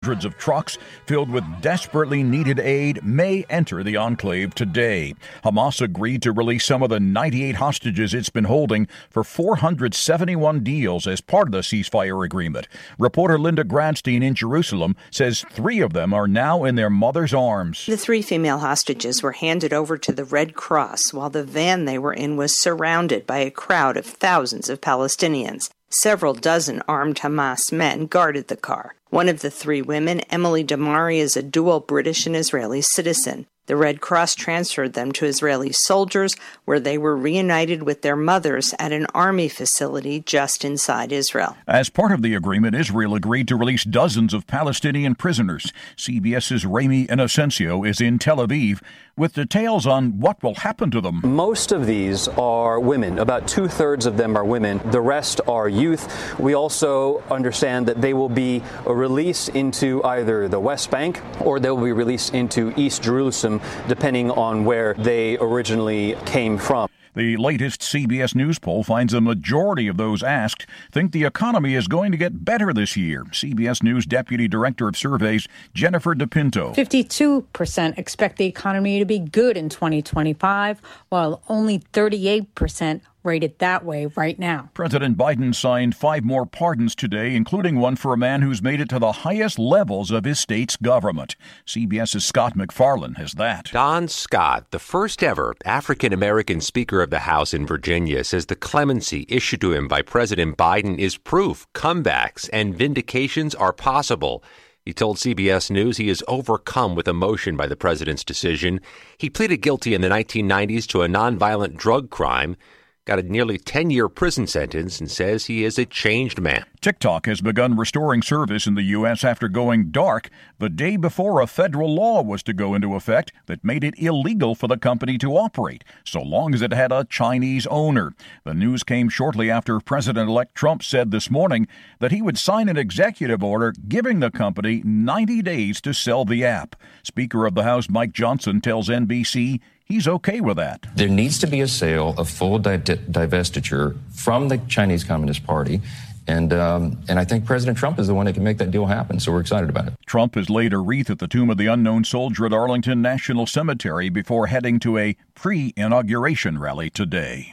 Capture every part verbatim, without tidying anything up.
hundreds of trucks filled with desperately needed aid may enter the enclave today. Hamas agreed to release some of the ninety-eight hostages it's been holding for four hundred seventy-one deals as part of the ceasefire agreement. Reporter Linda Gradstein in Jerusalem says three of them are now in their mother's arms. The three female hostages were handed over to the Red Cross while the van they were in was surrounded by a crowd of thousands of Palestinians. Several dozen armed Hamas men guarded the car. One of the three women, Emily Damari, is a dual British and Israeli citizen. The Red Cross transferred them to Israeli soldiers, where they were reunited with their mothers at an army facility just inside Israel. As part of the agreement, Israel agreed to release dozens of Palestinian prisoners. CBS's Rami Inocencio is in Tel Aviv with details on what will happen to them. Most of these are women. About two-thirds of them are women. The rest are youth. We also understand that they will be released into either the West Bank or they will be released into East Jerusalem, depending on where they originally came from. The latest C B S News poll finds a majority of those asked think the economy is going to get better this year. C B S News Deputy Director of Surveys, Jennifer DePinto. fifty-two percent expect the economy to be good in twenty twenty-five, while only thirty-eight percent rate it that way right now. President Biden signed five more pardons today, including one for a man who's made it to the highest levels of his state's government. CBS's Scott McFarlane has that. Don Scott, the first ever African-American Speaker of the House in Virginia, says the clemency issued to him by President Biden is proof comebacks and vindications are possible. He told C B S News he is overcome with emotion by the president's decision. He pleaded guilty in the nineteen nineties to a nonviolent drug crime, got a nearly ten-year prison sentence, and says he is a changed man. TikTok has begun restoring service in the U S after going dark the day before a federal law was to go into effect that made it illegal for the company to operate, so long as it had a Chinese owner. The news came shortly after President-elect Trump said this morning that he would sign an executive order giving the company ninety days to sell the app. Speaker of the House Mike Johnson tells N B C he's okay with that. There needs to be a sale of full di- divestiture from the Chinese Communist Party. And um, and I think President Trump is the one that can make that deal happen, so we're excited about it. Trump has laid a wreath at the tomb of the unknown soldier at Arlington National Cemetery before heading to a pre-inauguration rally today.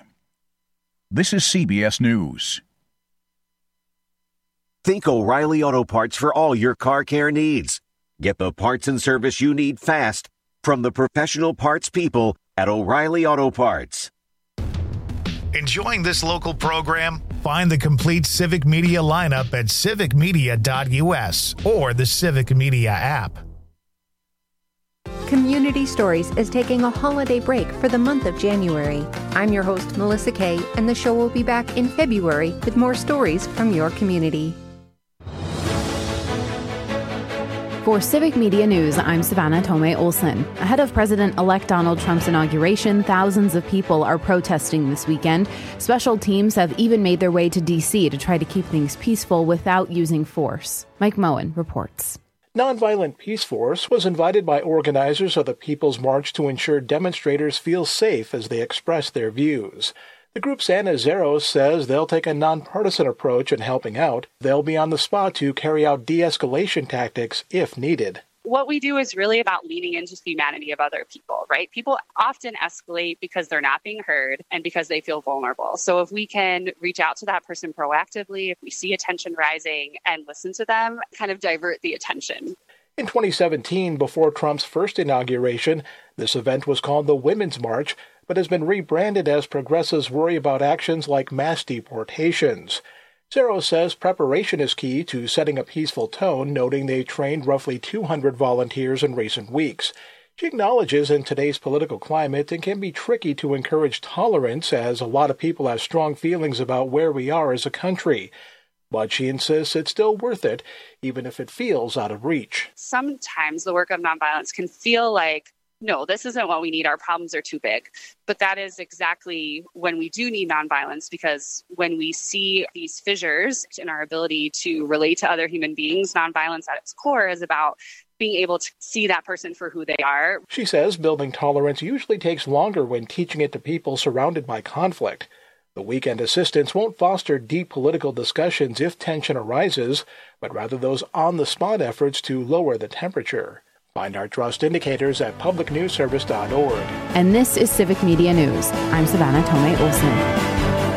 This is C B S News. Think O'Reilly Auto Parts for all your car care needs. Get the parts and service you need fast from the professional parts people at O'Reilly Auto Parts. Enjoying this local program? Find the complete Civic Media lineup at civic media dot u s or the Civic Media app. Community Stories is taking a holiday break for the month of January. I'm your host, Melissa Kay, and the show will be back in February with more stories from your community. For Civic Media News, I'm Savannah Tomei-Olson. Ahead of President-elect Donald Trump's inauguration, thousands of people are protesting this weekend. Special teams have even made their way to D C to try to keep things peaceful without using force. Mike Moen reports. Nonviolent Peace Force was invited by organizers of the People's March to ensure demonstrators feel safe as they express their views. The group's Anna Zeros says they'll take a nonpartisan approach in helping out. They'll be on the spot to carry out de-escalation tactics if needed. What we do is really about leaning into the humanity of other people, right? People often escalate because they're not being heard and because they feel vulnerable. So if we can reach out to that person proactively, if we see a tension rising and listen to them, kind of divert the attention. In twenty seventeen, before Trump's first inauguration, this event was called the Women's March, but has been rebranded as progressives worry about actions like mass deportations. Zero says preparation is key to setting a peaceful tone, noting they trained roughly two hundred volunteers in recent weeks. She acknowledges in today's political climate it can be tricky to encourage tolerance, as a lot of people have strong feelings about where we are as a country. But she insists it's still worth it, even if it feels out of reach. Sometimes the work of nonviolence can feel like, no, this isn't what we need. Our problems are too big. But that is exactly when we do need nonviolence, because when we see these fissures in our ability to relate to other human beings, nonviolence at its core is about being able to see that person for who they are. She says building tolerance usually takes longer when teaching it to people surrounded by conflict. The weekend assistance won't foster deep political discussions if tension arises, but rather those on-the-spot efforts to lower the temperature. Find our trust indicators at public news service dot org. And this is Civic Media News. I'm Savannah Tomei Olson.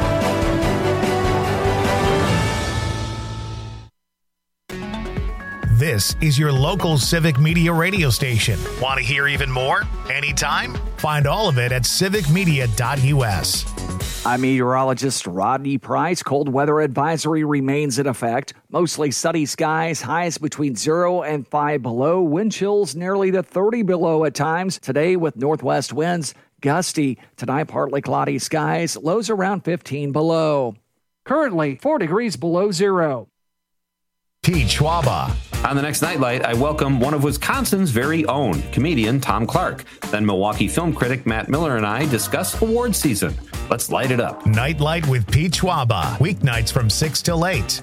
This is your local Civic Media radio station. Want to hear even more? Anytime? Find all of it at civic media dot u s. I'm meteorologist Rodney Price. Cold weather advisory remains in effect. Mostly sunny skies, highs between zero and five below. Wind chills nearly to thirty below at times. Today with northwest winds, gusty. Tonight partly cloudy skies, lows around fifteen below. Currently four degrees below zero. Pete Schwaba. On the next Nightlight, I welcome one of Wisconsin's very own, comedian Tom Clark. Then Milwaukee film critic Matt Miller and I discuss award season. Let's light it up. Nightlight with Pete Schwaba. Weeknights from six till eight.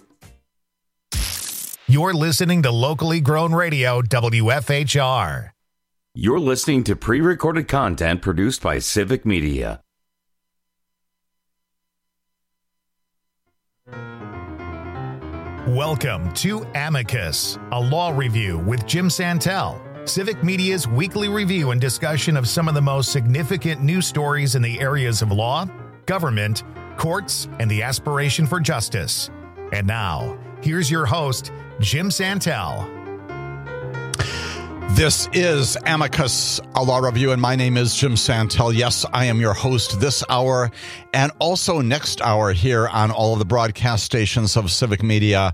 You're listening to locally grown radio, W F H R. You're listening to pre-recorded content produced by Civic Media. Welcome to Amicus, a law review with Jim Santel, Civic Media's weekly review and discussion of some of the most significant news stories in the areas of law, government, courts, and the aspiration for justice. And now, here's your host, Jim Santel. This is Amicus, a law review, and my name is Jim Santel. Yes, I am your host this hour and also next hour here on all of the broadcast stations of Civic Media.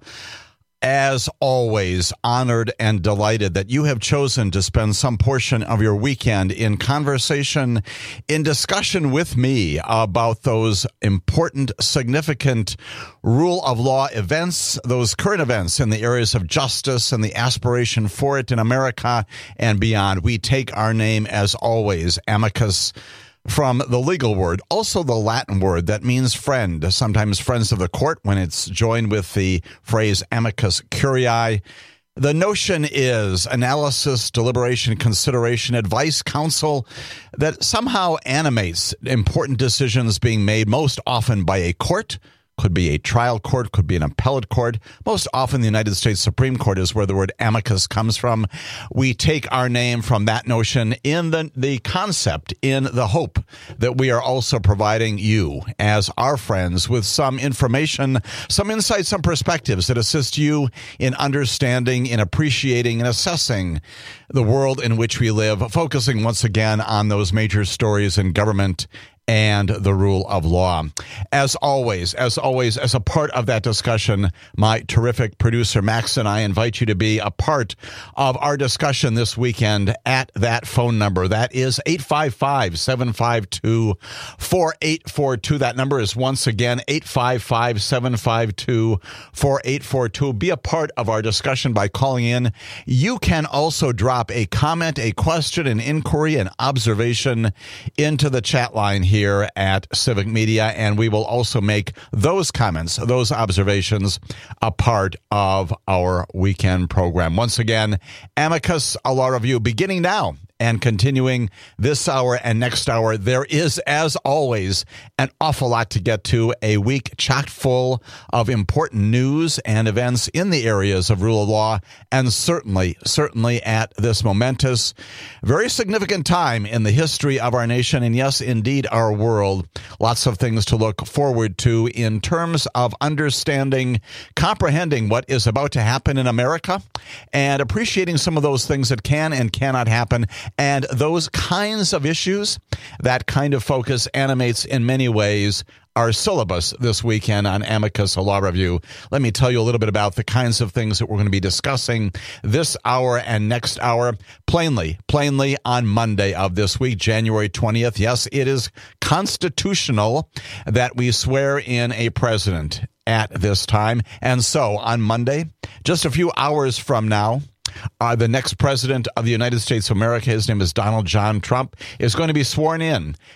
As always, honored and delighted that you have chosen to spend some portion of your weekend in conversation, in discussion with me about those important, significant rule of law events, those current events in the areas of justice and the aspiration for it in America and beyond. We take our name, as always, amicus, from the legal word, also the Latin word that means friend, sometimes friends of the court when it's joined with the phrase amicus curiae. The notion is analysis, deliberation, consideration, advice, counsel that somehow animates important decisions being made most often by a court. Could be a trial court, could be an appellate court. Most often the United States Supreme Court is where the word amicus comes from. We take our name from that notion in the, the concept, in the hope that we are also providing you as our friends with some information, some insights, some perspectives that assist you in understanding, in appreciating, and assessing the world in which we live, focusing once again on those major stories in government and the rule of law. As always, as always, as a part of that discussion, my terrific producer, Max, and I invite you to be a part of our discussion this weekend at that phone number. That is eight five five, seven five two, four eight four two. That number is once again eight five five, seven five two, four eight four two. Be a part of our discussion by calling in. You can also drop a comment, a question, an inquiry, an observation into the chat line here. Here at Civic Media, and we will also make those comments, those observations, a part of our weekend program. Once again, Amicus, a law review, beginning now and continuing this hour and next hour. There is, as always, an awful lot to get to, a week chock full of important news and events in the areas of rule of law, and certainly, certainly at this momentous, very significant time in the history of our nation, and yes, indeed, our world. Lots of things to look forward to in terms of understanding, comprehending what is about to happen in America, and appreciating some of those things that can and cannot happen. And those kinds of issues, that kind of focus animates in many ways our syllabus this weekend on Amicus, a law review. Let me tell you a little bit about the kinds of things that we're going to be discussing this hour and next hour. Plainly, plainly on Monday of this week, January twentieth. Yes, it is constitutional that we swear in a president at this time. And so on Monday, just a few hours from now, Uh, the next president of the United States of America, his name is Donald John Trump, is going to be sworn in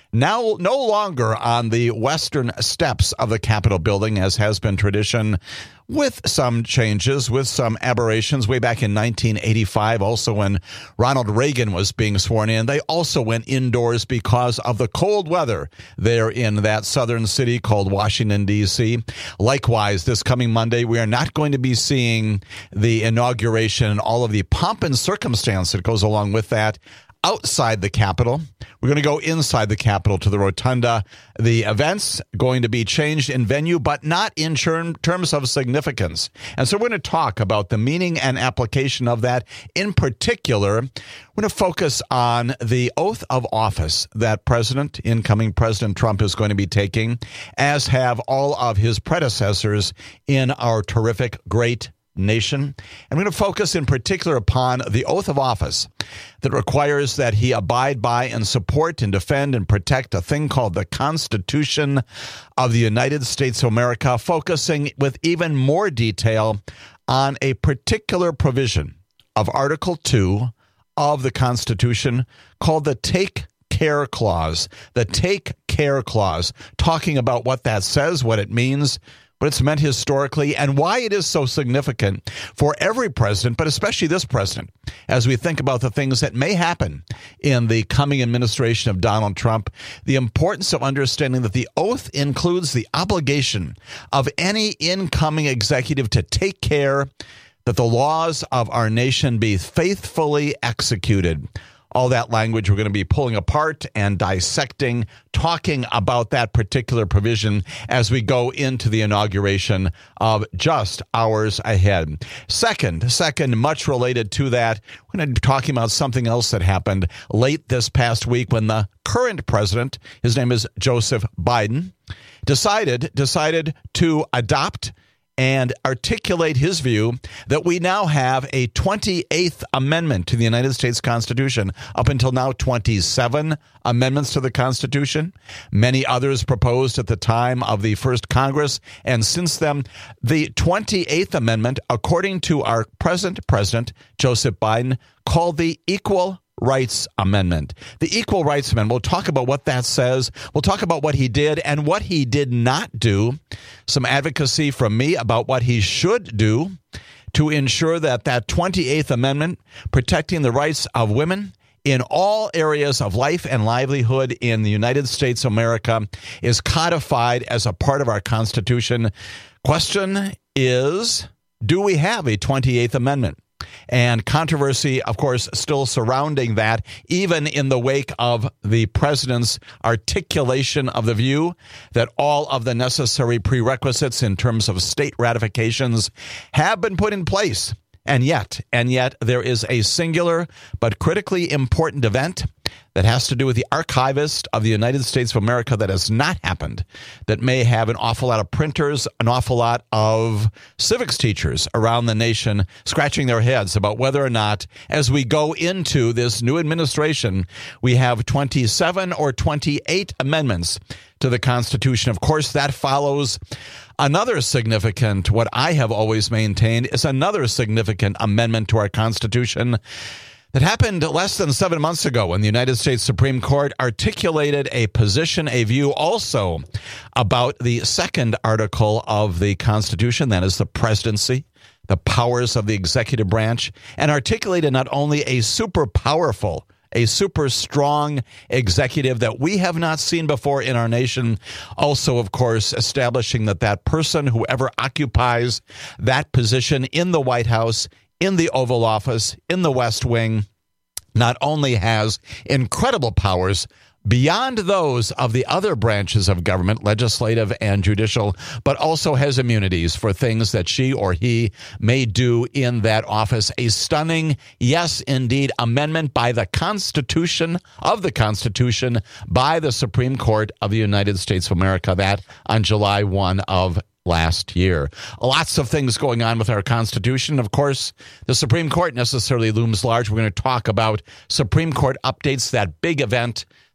now no longer on the western steps of the Capitol building, as has been tradition, with some changes, with some aberrations. Way back in nineteen eighty-five, also when Ronald Reagan was being sworn in, they also went indoors because of the cold weather there in that southern city called Washington, D C. Likewise, this coming Monday, we are not going to be seeing the inauguration and all of the pomp and circumstance that goes along with that outside the Capitol. We're going to go inside the Capitol to the Rotunda. The event's going to be changed in venue, but not in term, terms of significance. And so we're going to talk about the meaning and application of that. In particular, we're going to focus on the oath of office that President, incoming President Trump, is going to be taking, as have all of his predecessors in our terrific, great nation. And we're going to focus in particular upon the oath of office that requires that he abide by and support and defend and protect a thing called the Constitution of the United States of America, focusing with even more detail on a particular provision of Article two of the Constitution called the Take Care Clause. The Take Care Clause, talking about what that says, what it means, what it's meant historically, and why it is so significant for every president, but especially this president, as we think about the things that may happen in the coming administration of Donald Trump. The importance of understanding that the oath includes the obligation of any incoming executive to take care that the laws of our nation be faithfully executed. All that language we're going to be pulling apart and dissecting, talking about that particular provision as we go into the inauguration of just hours ahead. Second, second, much related to that, we're going to be talking about something else that happened late this past week when the current president, his name is Joseph Biden, decided decided to adopt and articulate his view that we now have a twenty-eighth Amendment to the United States Constitution. Up until now, twenty-seven amendments to the Constitution. Many others proposed at the time of the first Congress. And since then, the twenty-eighth Amendment, according to our present president, Joseph Biden, called the Equal Rights Amendment. The Equal Rights Amendment, we'll talk about what that says. We'll talk about what he did and what he did not do. Some advocacy from me about what he should do to ensure that that twenty-eighth Amendment, protecting the rights of women in all areas of life and livelihood in the United States of America, is codified as a part of our Constitution. Question is, do we have a twenty-eighth Amendment? And controversy, of course, still surrounding that, even in the wake of the president's articulation of the view that all of the necessary prerequisites in terms of state ratifications have been put in place. And yet, and yet, there is a singular but critically important event that has to do with the archivist of the United States of America that has not happened, that may have an awful lot of printers, an awful lot of civics teachers around the nation scratching their heads about whether or not, as we go into this new administration, we have twenty-seven or twenty-eight amendments to the Constitution. Of course, that follows another significant, what I have always maintained is another significant amendment to our Constitution that happened less than seven months ago when the United States Supreme Court articulated a position, a view also about the second article of the Constitution, that is the presidency, the powers of the executive branch, and articulated not only a super powerful, a super strong executive that we have not seen before in our nation, also, of course, establishing that that person, whoever occupies that position in the White House, in the Oval Office, in the West Wing, not only has incredible powers beyond those of the other branches of government, legislative and judicial, but also has immunities for things that she or he may do in that office. A stunning, yes, indeed, amendment by the Constitution of the Constitution by the Supreme Court of the United States of America, that on July first of last year. Lots of things going on with our Constitution. Of course, the Supreme Court necessarily looms large. We're going to talk about Supreme Court updates, that big event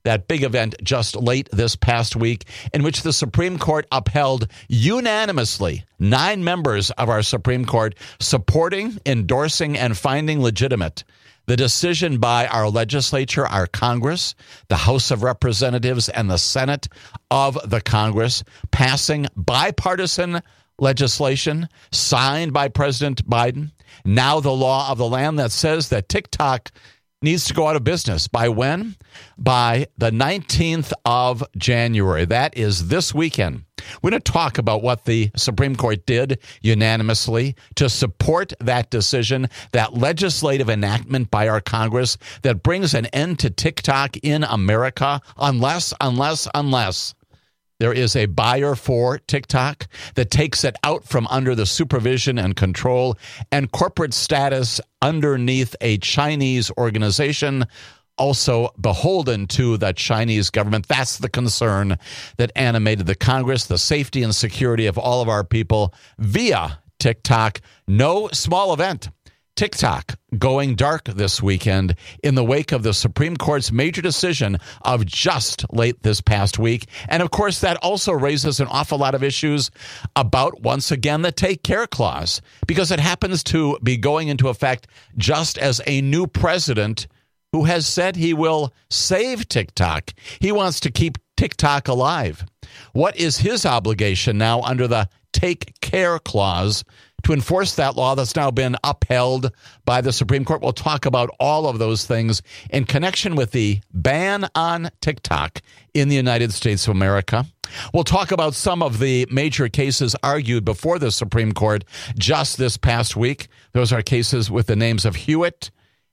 that big event just late this past week in which the Supreme Court upheld unanimously nine members of our Supreme Court supporting, endorsing, and finding legitimate the decision by our legislature, our Congress, the House of Representatives, and the Senate of the Congress, passing bipartisan legislation signed by President Biden, now the law of the land that says that TikTok needs to go out of business. By when? By the nineteenth of January. That is this weekend. We're going to talk about what the Supreme Court did unanimously to support that decision, that legislative enactment by our Congress that brings an end to TikTok in America, unless, unless, unless there is a buyer for TikTok that takes it out from under the supervision and control and corporate status underneath a Chinese organization, also beholden to the Chinese government. That's the concern that animated the Congress, the safety and security of all of our people via TikTok. No small event. TikTok going dark this weekend in the wake of the Supreme Court's major decision of just late this past week. And of course, that also raises an awful lot of issues about, once again, the Take Care Clause, because it happens to be going into effect just as a new president who has said he will save TikTok. He wants to keep TikTok alive. What is his obligation now under the Take Care Clause to enforce that law that's now been upheld by the Supreme Court? We'll talk about all of those things in connection with the ban on TikTok in the United States of America. We'll talk about some of the major cases argued before the Supreme Court just this past week. Those are cases with the names of Hewitt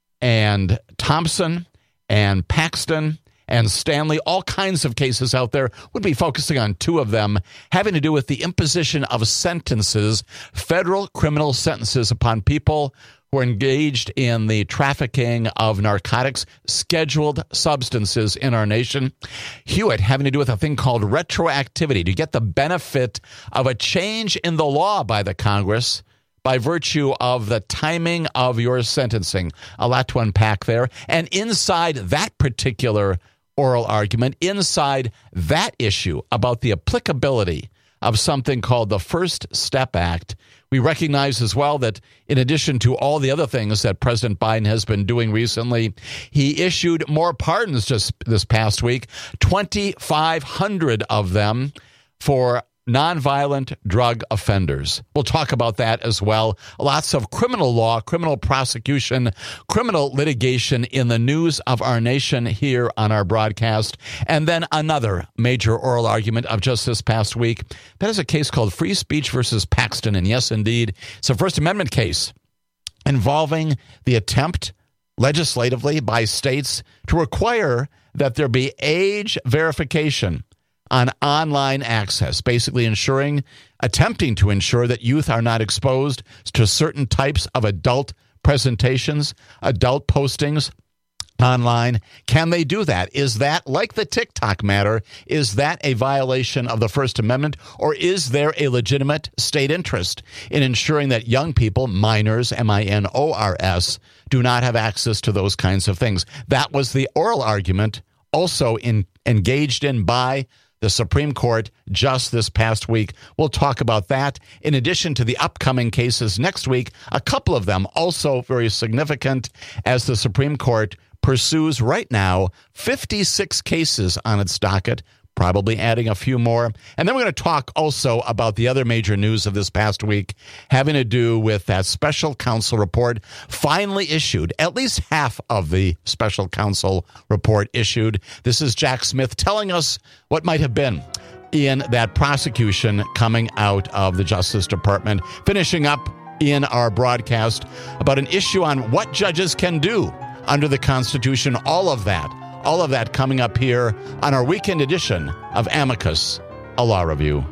and Thompson and Paxton and Stanley, all kinds of cases out there. We'll be focusing on two of them having to do with the imposition of sentences, federal criminal sentences upon people who are engaged in the trafficking of narcotics, scheduled substances in our nation. Hewitt having to do with a thing called retroactivity, to get the benefit of a change in the law by the Congress by virtue of the timing of your sentencing. A lot to unpack there. And inside that particular oral argument, inside that issue about the applicability of something called the First Step Act, we recognize as well that in addition to all the other things that President Biden has been doing recently, he issued more pardons just this past week, twenty-five hundred of them for nonviolent drug offenders. We'll talk about that as well. Lots of criminal law, criminal prosecution, criminal litigation in the news of our nation here on our broadcast. And then another major oral argument of just this past week. That is a case called Free Speech versus Paxton. And yes, indeed, it's a First Amendment case involving the attempt legislatively by states to require that there be age verification on online access, basically ensuring, attempting to ensure that youth are not exposed to certain types of adult presentations, adult postings online. Can they do that? Is that, like the TikTok matter, is that a violation of the First Amendment, or is there a legitimate state interest in ensuring that young people, minors, M I N O R S, do not have access to those kinds of things? That was the oral argument also in, engaged in by the Supreme Court just this past week. We'll talk about that. In addition to the upcoming cases next week, a couple of them also very significant as the Supreme Court pursues right now fifty-six cases on its docket, probably adding a few more. And then we're going to talk also about the other major news of this past week having to do with that special counsel report finally issued, at least half of the special counsel report issued. This is Jack Smith telling us what might have been in that prosecution coming out of the Justice Department, finishing up in our broadcast about an issue on what judges can do under the Constitution, all of that. All of that coming up here on our weekend edition of Amicus, a Law Review.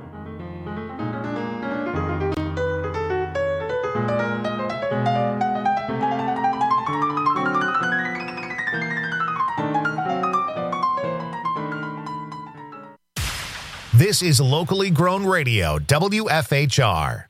This is locally grown radio, W F H R.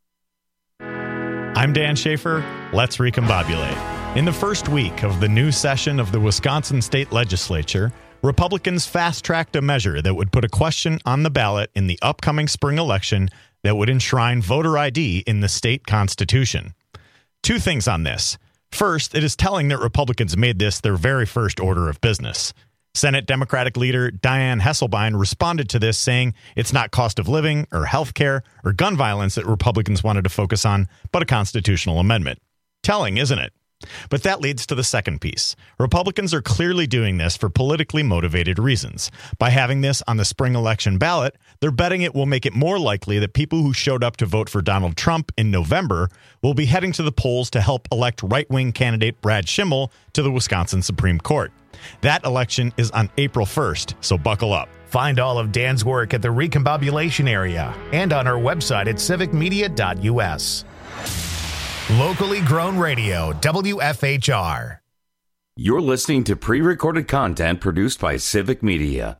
I'm Dan Schaefer. Let's recombobulate. In the first week of the new session of the Wisconsin State Legislature, Republicans fast-tracked a measure that would put a question on the ballot in the upcoming spring election that would enshrine voter I D in the state constitution. Two things on this. First, it is telling that Republicans made this their very first order of business. Senate Democratic leader Dianne Hasselbein responded to this, saying it's not cost of living or health care or gun violence that Republicans wanted to focus on, but a constitutional amendment. Telling, isn't it? But that leads to the second piece. Republicans are clearly doing this for politically motivated reasons. By having this on the spring election ballot, they're betting it will make it more likely that people who showed up to vote for Donald Trump in November will be heading to the polls to help elect right-wing candidate Brad Schimmel to the Wisconsin Supreme Court. That election is on April first, so buckle up. Find all of Dan's work at the Recombobulation area and on our website at civic media dot u s. Locally grown radio, W F H R. You're listening to pre-recorded content produced by Civic Media.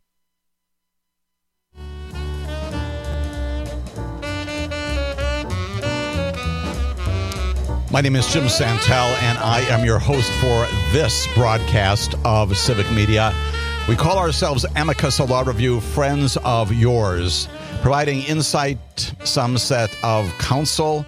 My name is Jim Santel, and I am your host for this broadcast of Civic Media. We call ourselves Amicus, a law review, friends of yours, providing insight, some set of counsel,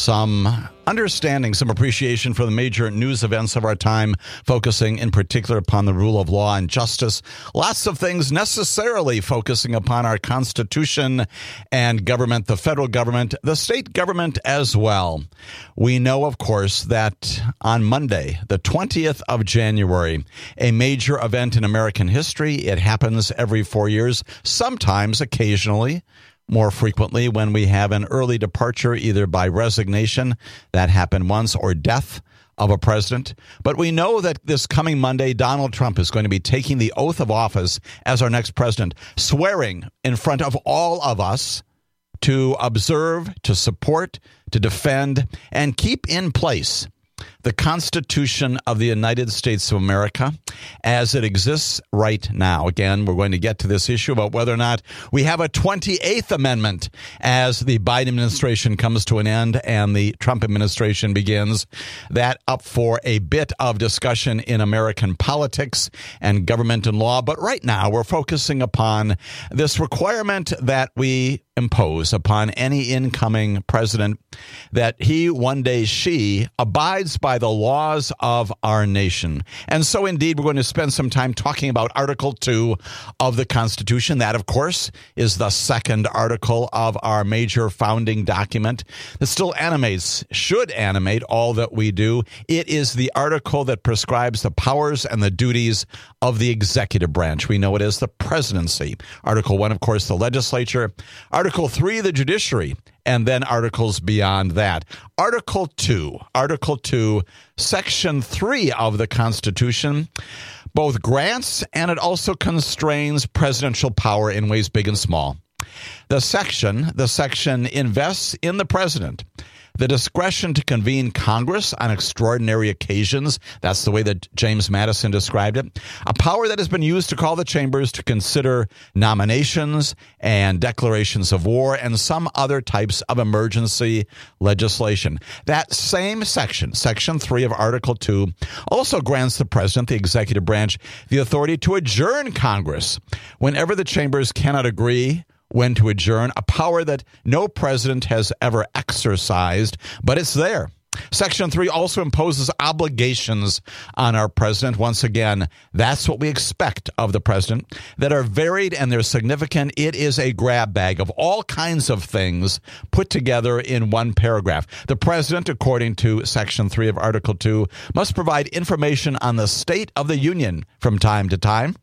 some understanding, some appreciation for the major news events of our time, focusing in particular upon the rule of law and justice. Lots of things necessarily focusing upon our Constitution and government, the federal government, the state government as well. We know, of course, that on Monday, the twentieth of January, a major event in American history. It happens every four years, sometimes occasionally. More frequently when we have an early departure, either by resignation, that happened once, or death of a president. But we know that this coming Monday, Donald Trump is going to be taking the oath of office as our next president, swearing in front of all of us to observe, to support, to defend, and keep in place the Constitution of the United States of America as it exists right now. Again, we're going to get to this issue about whether or not we have a twenty-eighth Amendment as the Biden administration comes to an end and the Trump administration begins. That up for a bit of discussion in American politics and government and law. But right now, we're focusing upon this requirement that we impose upon any incoming president, that he, one day she, abides by the laws of our nation. And so indeed, we're going to spend some time talking about Article two of the Constitution. That, of course, is the second article of our major founding document that still animates, should animate all that we do. It is the article that prescribes the powers and the duties of the executive branch. We know it as the presidency. Article one, of course, the legislature. Article three, the judiciary. And then articles beyond that. Article two, Article two, Section three of the Constitution both grants and it also constrains presidential power in ways big and small. The section, the section invests in the president the discretion to convene Congress on extraordinary occasions. That's the way that James Madison described it. A power that has been used to call the chambers to consider nominations and declarations of war and some other types of emergency legislation. That same section, Section three of Article two, also grants the president, the executive branch, the authority to adjourn Congress whenever the chambers cannot agree when to adjourn, a power that no president has ever exercised, but it's there. Section three also imposes obligations on our president. Once again, that's what we expect of the president, that are varied and they're significant. It is a grab bag of all kinds of things put together in one paragraph. The president, according to Section three of Article two, must provide information on the state of the union from time to time.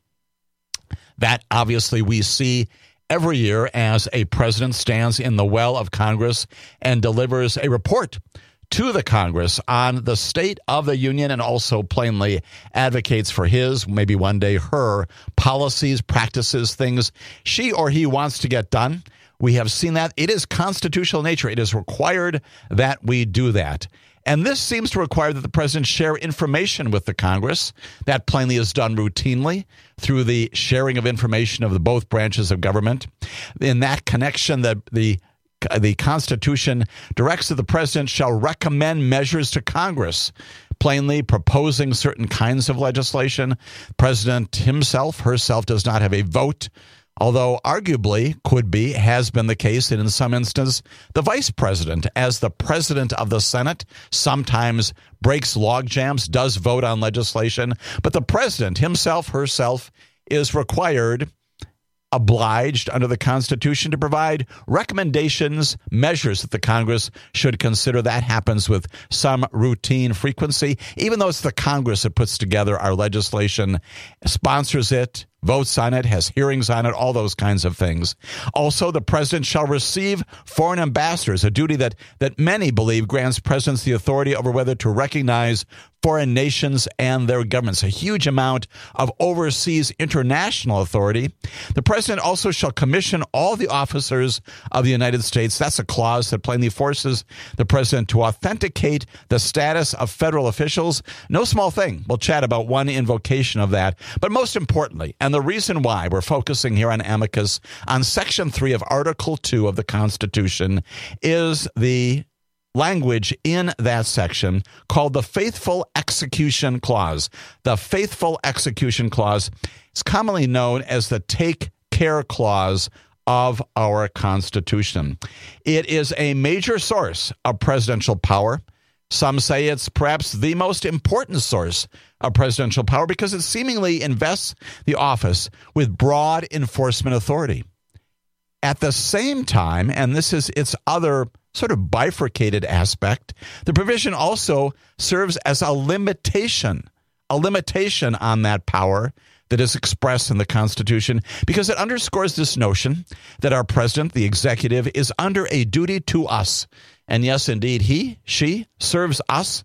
That, obviously, we see every year as a president stands in the well of Congress and delivers a report to the Congress on the state of the union, and also plainly advocates for his, maybe one day her, policies, practices, things she or he wants to get done. We have seen that. It is constitutional nature. It is required that we do that. And this seems to require that the president share information with the Congress. That plainly is done routinely through the sharing of information of the both branches of government. In that connection, the the The Constitution directs that the president shall recommend measures to Congress, plainly proposing certain kinds of legislation. The president himself, herself, does not have a vote, although arguably could be, has been the case that in some instances, the vice president, as the president of the Senate, sometimes breaks log jams, does vote on legislation. But the president himself, herself, is required, obliged under the Constitution to provide recommendations, measures that the Congress should consider. That happens with some routine frequency, even though it's the Congress that puts together our legislation, sponsors it, votes on it, has hearings on it, all those kinds of things. Also, the president shall receive foreign ambassadors, a duty that, that many believe grants presidents the authority over whether to recognize foreign nations and their governments, a huge amount of overseas international authority. The president also shall commission all the officers of the United States. That's a clause that plainly forces the president to authenticate the status of federal officials. No small thing. We'll chat about one invocation of that. But most importantly, and the reason why we're focusing here on Amicus on Section three of Article two of the Constitution is the language in that section called the Faithful Execution Clause. The Faithful Execution Clause is commonly known as the Take Care Clause of our Constitution. It is a major source of presidential power. Some say it's perhaps the most important source of presidential power because it seemingly invests the office with broad enforcement authority. At the same time, and this is its other sort of bifurcated aspect, the provision also serves as a limitation, a limitation on that power that is expressed in the Constitution, because it underscores this notion that our president, the executive, is under a duty to us. And yes, indeed, he, she serves us.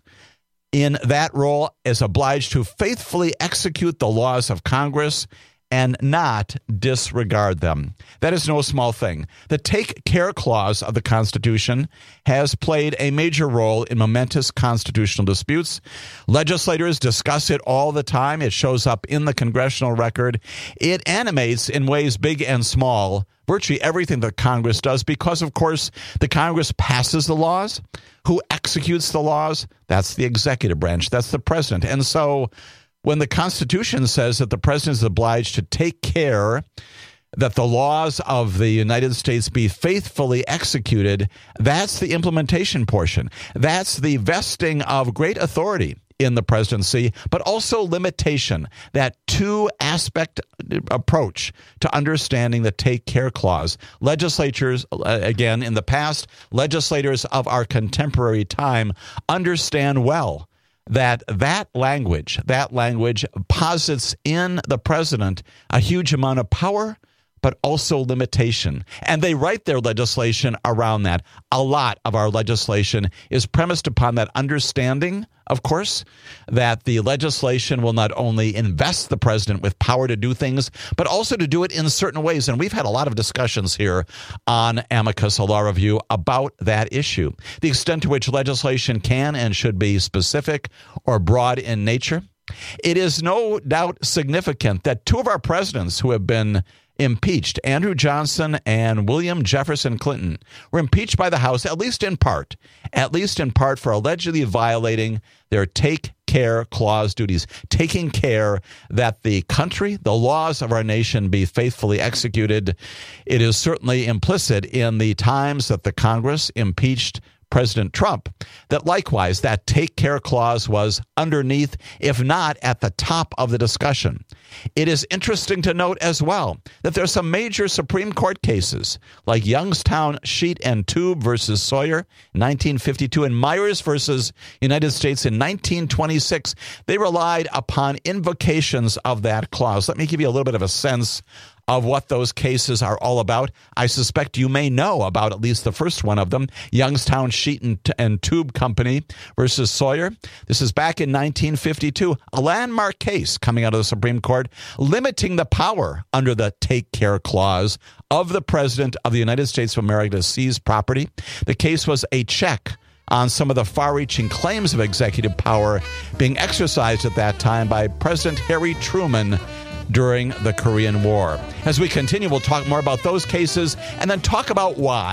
In that role, is obliged to faithfully execute the laws of Congress and not disregard them. That is no small thing. The Take Care Clause of the Constitution has played a major role in momentous constitutional disputes. Legislators discuss it all the time. It shows up in the congressional record. It animates in ways big and small virtually everything that Congress does because, of course, the Congress passes the laws. Who executes the laws? That's the executive branch. That's the president. And so when the Constitution says that the president is obliged to take care that the laws of the United States be faithfully executed, that's the implementation portion. That's the vesting of great authority in the presidency, but also limitation, that two-aspect approach to understanding the Take Care Clause. Legislatures, again, in the past, legislators of our contemporary time understand well that that language, that language posits in the president a huge amount of power, but also limitation. And they write their legislation around that. A lot of our legislation is premised upon that understanding, of course, that the legislation will not only invest the president with power to do things, but also to do it in certain ways. And we've had a lot of discussions here on Amicus, a law review, about that issue. The extent to which legislation can and should be specific or broad in nature. It is no doubt significant that two of our presidents who have been impeached, Andrew Johnson and William Jefferson Clinton, were impeached by the House, at least in part, at least in part for allegedly violating their Take Care Clause duties, taking care that the country, the laws of our nation be faithfully executed. It is certainly implicit in the times that the Congress impeached President Trump, that likewise that Take Care Clause was underneath, if not at the top of the discussion. It is interesting to note as well that there are some major Supreme Court cases like Youngstown Sheet and Tube versus Sawyer in nineteen fifty-two and Myers versus United States in nineteen twenty-six. They relied upon invocations of that clause. Let me give you a little bit of a sense of what those cases are all about. I suspect you may know about at least the first one of them, Youngstown Sheet and, and Tube Company versus Sawyer. This is back in nineteen fifty-two, a landmark case coming out of the Supreme Court limiting the power under the Take Care Clause of the President of the United States of America to seize property. The case was a check on some of the far-reaching claims of executive power being exercised at that time by President Harry Truman during the Korean War. As we continue, we'll talk more about those cases and then talk about why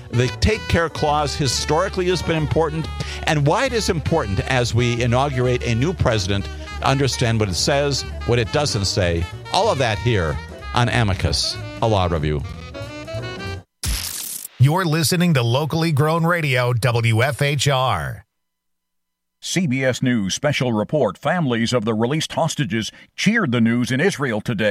The Take Care Clause historically has been important, and why it is important as we inaugurate a new president, understand what it says, what it doesn't say. All of that here on Amicus, a law review. You're listening to locally grown radio, W F H R. C B S News special report. Families of the released hostages cheered the news in Israel today.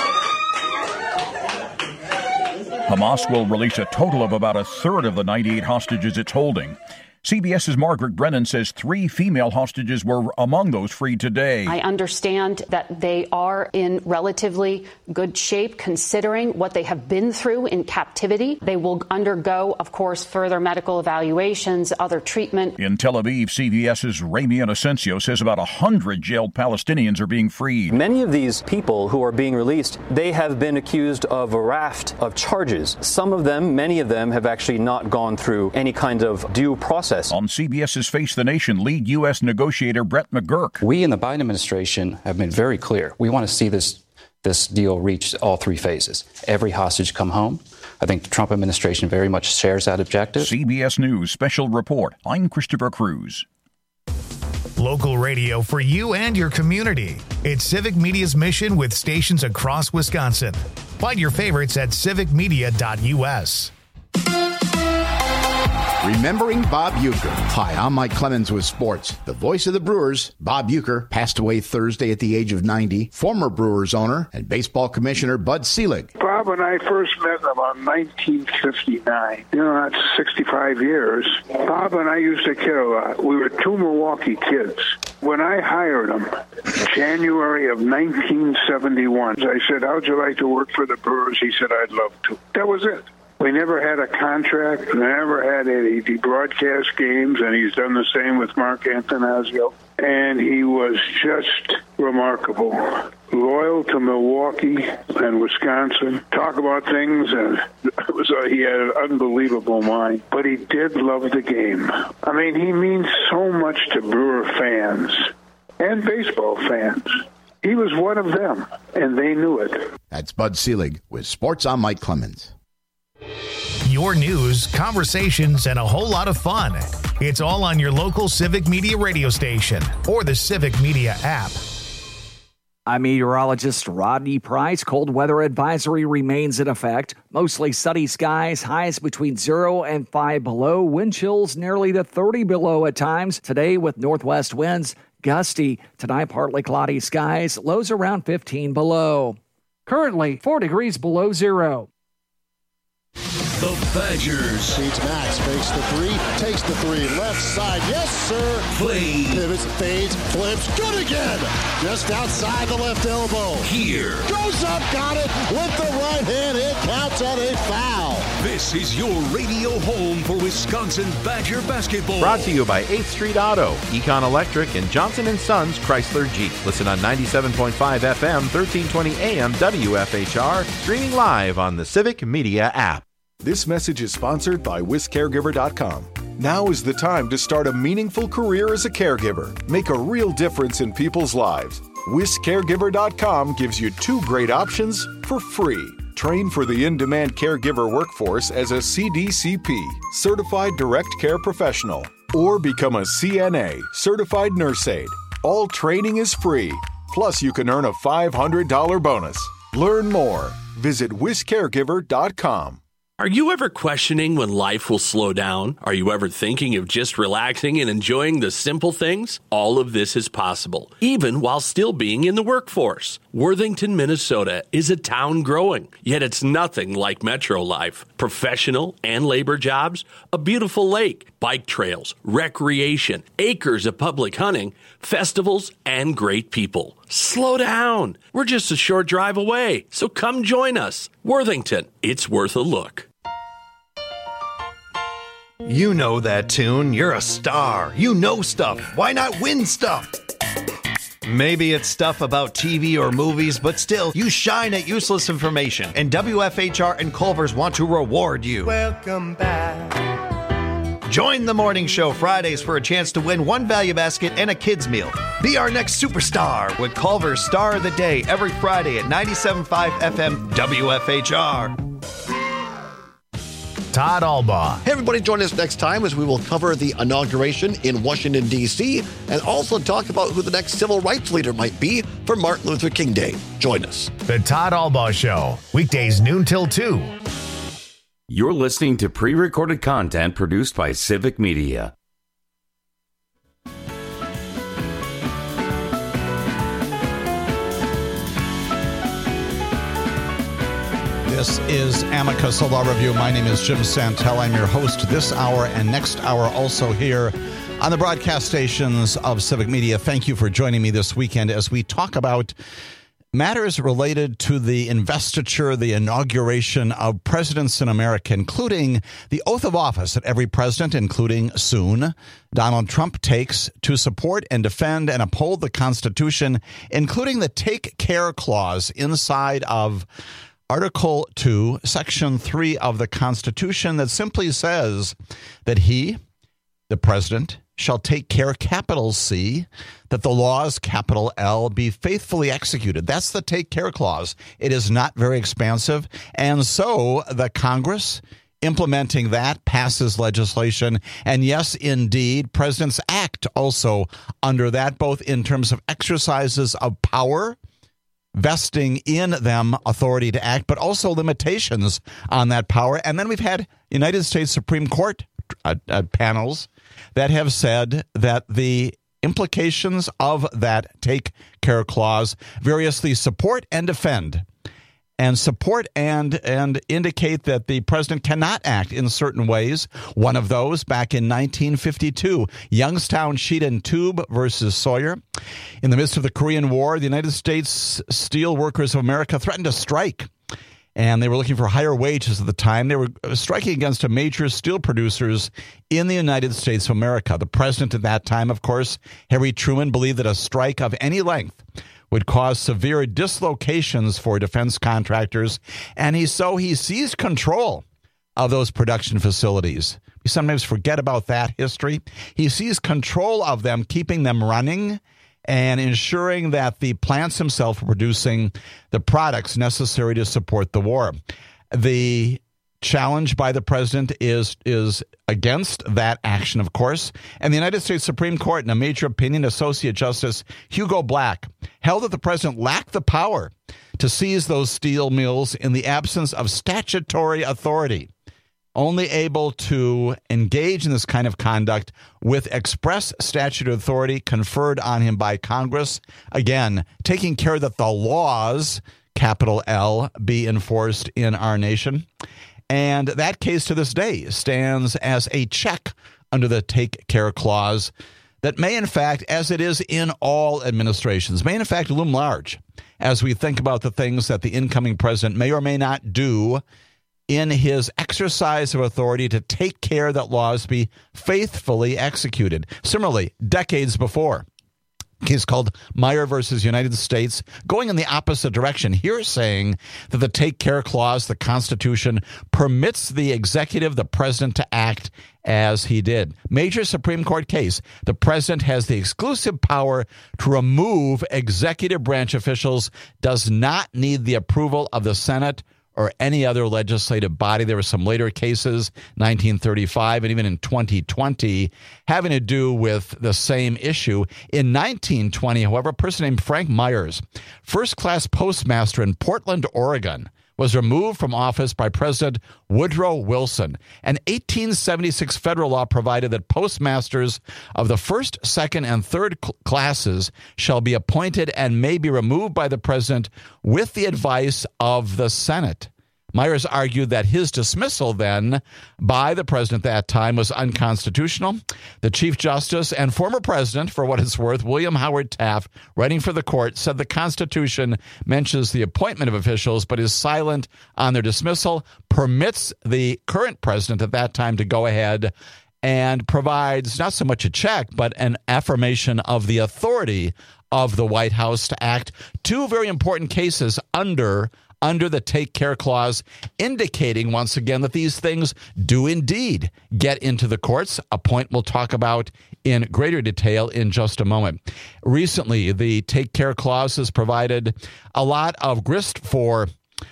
Hamas will release a total of about a third of the ninety-eight hostages it's holding. CBS's Margaret Brennan says three female hostages were among those freed today. I understand that they are in relatively good shape considering what they have been through in captivity. They will undergo, of course, further medical evaluations, other treatment. In Tel Aviv, CBS's Ramian Asensio says about one hundred jailed Palestinians are being freed. Many of these people who are being released, they have been accused of a raft of charges. Some of them, many of them, have actually not gone through any kind of due process. On CBS's Face the Nation, lead U S negotiator Brett McGurk. We in the Biden administration have been very clear. We want to see this this deal reach all three phases. Every hostage come home. I think the Trump administration very much shares that objective. C B S News Special Report. I'm Christopher Cruz. Local radio for you and your community. It's Civic Media's mission with stations across Wisconsin. Find your favorites at civic media dot U S. Remembering Bob Uecker. Hi, I'm Mike Clemens with sports. The voice of the Brewers, Bob Uecker, passed away Thursday at the age of ninety. Former Brewers owner and baseball commissioner Bud Selig. Bob and I first met in about nineteen fifty-nine. You know, that's sixty-five years. Bob and I used to kid a lot. We were two Milwaukee kids. When I hired him, January of nineteen seventy-one, I said, how'd you like to work for the Brewers? He said, I'd love to. That was it. We never had a contract, never had any broadcast games, and he's done the same with Mark Antanasio. And he was just remarkable. Loyal to Milwaukee and Wisconsin. Talk about things, and it was a, he had an unbelievable mind. But he did love the game. I mean, he means so much to Brewer fans and baseball fans. He was one of them, and they knew it. That's Bud Selig with Sports. I'm Mike Clemens. Your news, conversations, and a whole lot of fun. It's all on your local Civic Media radio station or the Civic Media app. I'm meteorologist Rodney Price. Cold weather advisory remains in effect. Mostly sunny skies, highs between zero and five below. Wind chills nearly to thirty below at times. Today with northwest winds, gusty. Tonight partly cloudy skies, lows around fifteen below. Currently four degrees below zero. The Badgers. Feeds Max, fakes the three, takes the three, left side, yes sir. Play. Pivots, fades, flips, good again. Just outside the left elbow. Here. Goes up, got it, with the right hand, it counts on a foul. This is your radio home for Wisconsin Badger basketball. Brought to you by eighth Street Auto, Econ Electric, and Johnson and Sons Chrysler Jeep. Listen on ninety-seven point five F M, thirteen twenty A M W F H R, streaming live on the Civic Media app. This message is sponsored by Wis Caregiver dot com. Now is the time to start a meaningful career as a caregiver. Make a real difference in people's lives. Wis Caregiver dot com gives you two great options for free. Train for the in-demand caregiver workforce as a C D C P, Certified Direct Care Professional, or become a C N A, Certified Nurse Aide. All training is free. Plus, you can earn a five hundred dollars bonus. Learn more. Visit Wis Caregiver dot com. Are you ever questioning when life will slow down? Are you ever thinking of just relaxing and enjoying the simple things? All of this is possible, even while still being in the workforce. Worthington, Minnesota is a town growing, yet it's nothing like metro life. Professional and labor jobs, a beautiful lake, bike trails, recreation, acres of public hunting, festivals, and great people. Slow down. We're just a short drive away, so come join us. Worthington, it's worth a look. You know that tune. You're a star. You know stuff. Why not win stuff? Maybe it's stuff about T V or movies, but still, you shine at useless information. And W F H R and Culver's want to reward you. Welcome back. Join the morning show Fridays for a chance to win one value basket and a kid's meal. Be our next superstar with Culver's Star of the Day every Friday at ninety-seven point five F M W F H R. Todd Albaugh. Hey, everybody, join us next time as we will cover the inauguration in Washington, D C, and also talk about who the next civil rights leader might be for Martin Luther King Day. Join us. The Todd Albaugh Show, weekdays noon till two. You're listening to pre-recorded content produced by Civic Media. This is Amicus, a law review. My name is Jim Santel. I'm your host this hour and next hour, also here on the broadcast stations of Civic Media. Thank you for joining me this weekend as we talk about matters related to the investiture, the inauguration of presidents in America, including the oath of office that every president, including soon Donald Trump, takes to support and defend and uphold the Constitution, including the Take Care Clause inside of Article two, Section three of the Constitution that simply says that he, the president, shall take care, capital C, that the laws, capital L, be faithfully executed. That's the Take Care Clause. It is not very expansive. And so the Congress, implementing that, passes legislation. And yes, indeed, presidents act also under that, both in terms of exercises of power, vesting in them authority to act, but also limitations on that power. And then we've had United States Supreme Court uh, uh, panels that have said that the implications of that Take Care Clause variously support and defend, and support and and indicate that the president cannot act in certain ways. One of those back in nineteen fifty-two, Youngstown Sheet and Tube versus Sawyer. In the midst of the Korean War, the United States Steel Workers of America threatened to strike, and they were looking for higher wages at the time. They were striking against a major steel producers in the United States of America. The president at that time, of course, Harry Truman, believed that a strike of any length would cause severe dislocations for defense contractors, and he so he seized control of those production facilities. We sometimes forget about that history. He seized control of them, keeping them running and ensuring that the plants themselves were producing the products necessary to support the war. The challenge by the president is is against that action, of course. And the United States Supreme Court, in a major opinion, Associate Justice Hugo Black held that the president lacked the power to seize those steel mills in the absence of statutory authority, only able to engage in this kind of conduct with express statutory authority conferred on him by Congress. Again, taking care that the laws, capital L, be enforced in our nation. And that case to this day stands as a check under the Take Care Clause that may, in fact, as it is in all administrations, may, in fact, loom large as we think about the things that the incoming president may or may not do in his exercise of authority to take care that laws be faithfully executed. Similarly, decades before, a case called Meyer versus United States, going in the opposite direction, here saying that the Take Care Clause, the Constitution, permits the executive, the president, to act as he did. Major Supreme Court case. The president has the exclusive power to remove executive branch officials, does not need the approval of the Senate or any other legislative body. There were some later cases, nineteen thirty-five and even in twenty twenty, having to do with the same issue. In nineteen twenty, however, a person named Frank Myers, first-class postmaster in Portland, Oregon, was removed from office by President Woodrow Wilson. An eighteen seventy-six federal law provided that postmasters of the first, second, and third cl- classes shall be appointed and may be removed by the president with the advice of the Senate. Myers argued that his dismissal then by the president at that time was unconstitutional. The Chief Justice and former president, for what it's worth, William Howard Taft, writing for the court, said the Constitution mentions the appointment of officials but is silent on their dismissal, permits the current president at that time to go ahead and provides not so much a check but an affirmation of the authority of the White House to act. Two very important cases under under the Take Care Clause, indicating once again that these things do indeed get into the courts, a point we'll talk about in greater detail in just a moment. Recently, the Take Care Clause has provided a lot of grist for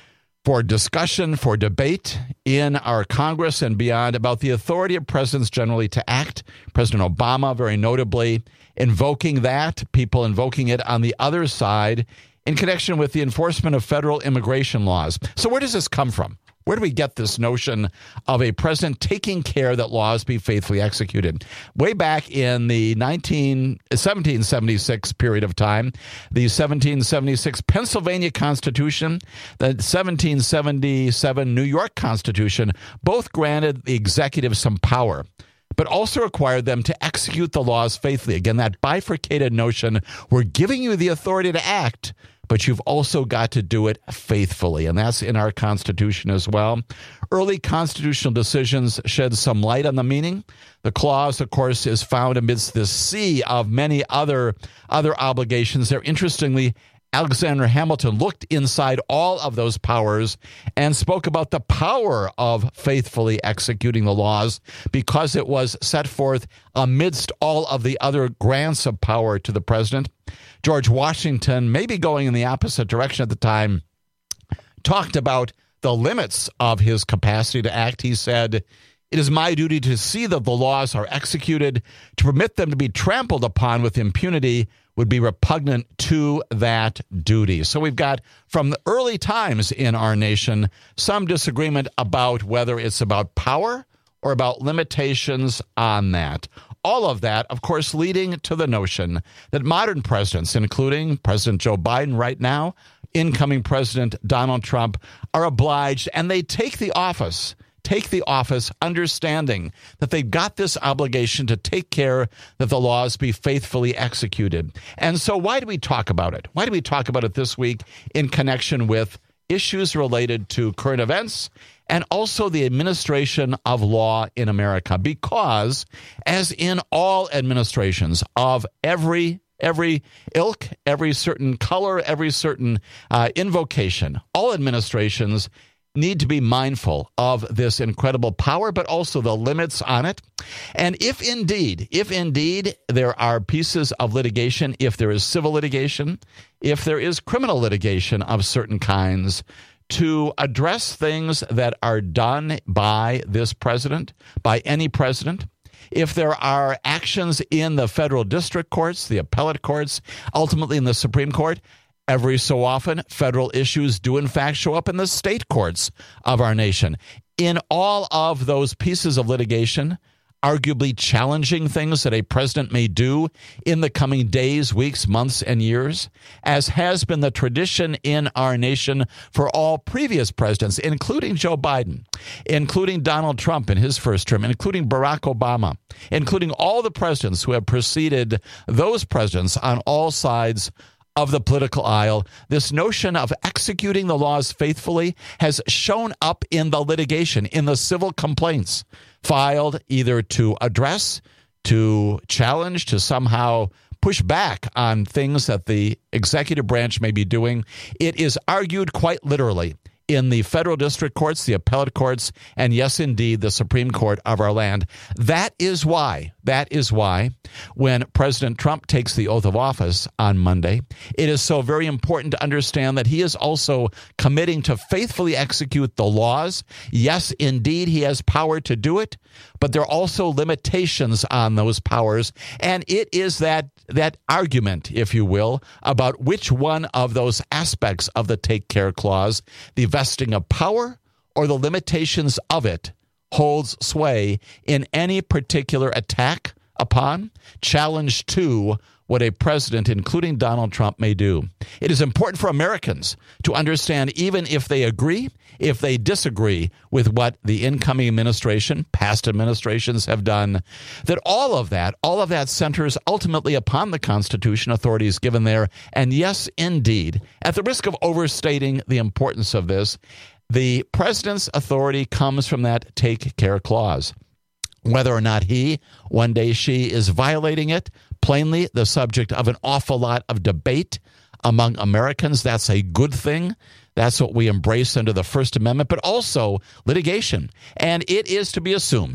for discussion, for debate in our Congress and beyond about the authority of presidents generally to act. President Obama, very notably, invoking that, people invoking it on the other side in connection with the enforcement of federal immigration laws. So where does this come from? Where do we get this notion of a president taking care that laws be faithfully executed? Way back in the seventeen seventy-six period of time, the seventeen seventy-six Pennsylvania Constitution, the seventeen seventy-seven New York Constitution, both granted the executive some power, but also required them to execute the laws faithfully. Again, that bifurcated notion, we're giving you the authority to act, but you've also got to do it faithfully, and that's in our Constitution as well. Early constitutional decisions shed some light on the meaning. The clause, of course, is found amidst this sea of many other, other obligations there. Interestingly, Alexander Hamilton looked inside all of those powers and spoke about the power of faithfully executing the laws because it was set forth amidst all of the other grants of power to the president. George Washington, maybe going in the opposite direction at the time, talked about the limits of his capacity to act. He said, "It is my duty to see that the laws are executed. To permit them to be trampled upon with impunity would be repugnant to that duty." So we've got, from the early times in our nation, some disagreement about whether it's about power or about limitations on that. All of that, of course, leading to the notion that modern presidents, including President Joe Biden right now, incoming President Donald Trump, are obliged, and they take the office take the office understanding that they've got this obligation to take care that the laws be faithfully executed. And so why do we talk about it? Why do we talk about it this week in connection with issues related to current events and also the administration of law in America? Because, as in all administrations of every Every ilk, every certain color, every certain uh, invocation, all administrations need to be mindful of this incredible power, but also the limits on it. And if indeed, if indeed there are pieces of litigation, if there is civil litigation, if there is criminal litigation of certain kinds, to address things that are done by this president, by any president, if there are actions in the federal district courts, the appellate courts, ultimately in the Supreme Court, every so often, federal issues do in fact show up in the state courts of our nation. In all of those pieces of litigation, arguably challenging things that a president may do in the coming days, weeks, months, and years, as has been the tradition in our nation for all previous presidents, including Joe Biden, including Donald Trump in his first term, including Barack Obama, including all the presidents who have preceded those presidents on all sides of the political aisle. This notion of executing the laws faithfully has shown up in the litigation, in the civil complaints filed either to address, to challenge, to somehow push back on things that the executive branch may be doing. It is argued quite literally in the federal district courts, the appellate courts, and yes, indeed, the Supreme Court of our land. That is why, that is why, when President Trump takes the oath of office on Monday, it is so very important to understand that he is also committing to faithfully execute the laws. Yes, indeed, he has power to do it, but there are also limitations on those powers, and it is that that argument, if you will, about which one of those aspects of the Take Care Clause, the vesting of power or the limitations of it, holds sway in any particular attack upon, challenge to what a president, including Donald Trump, may do. It is important for Americans to understand, even if they agree, if they disagree with what the incoming administration, past administrations have done, that all of that, all of that centers ultimately upon the Constitution, authorities given there. And yes, indeed, at the risk of overstating the importance of this, the president's authority comes from that Take Care Clause. Whether or not he, one day she, is violating it, plainly the subject of an awful lot of debate among Americans. That's a good thing. That's what we embrace under the First Amendment, but also litigation. And it is to be assumed